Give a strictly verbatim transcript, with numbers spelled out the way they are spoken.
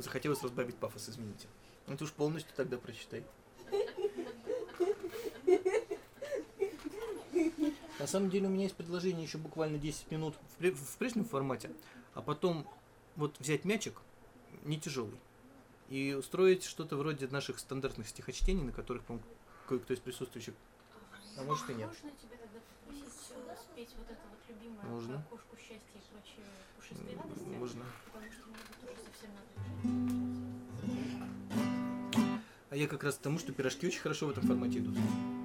захотелось разбавить пафос, извините. Ну ты уж полностью тогда прочитай. На самом деле у меня есть предложение еще буквально десять минут в, в прежнем формате, а потом вот взять мячик, не тяжелый, и устроить что-то вроде наших стандартных стихочтений, на которых, по-моему, кое-кто из присутствующих, а может и нет. Можно тебя тогда попросить спеть вот это вот любимое Можно. про кошку счастья и прочие пушистые радости? Можно. Потому что мне тоже совсем надо бежать. А я как раз к тому, что пирожки очень хорошо в этом формате идут.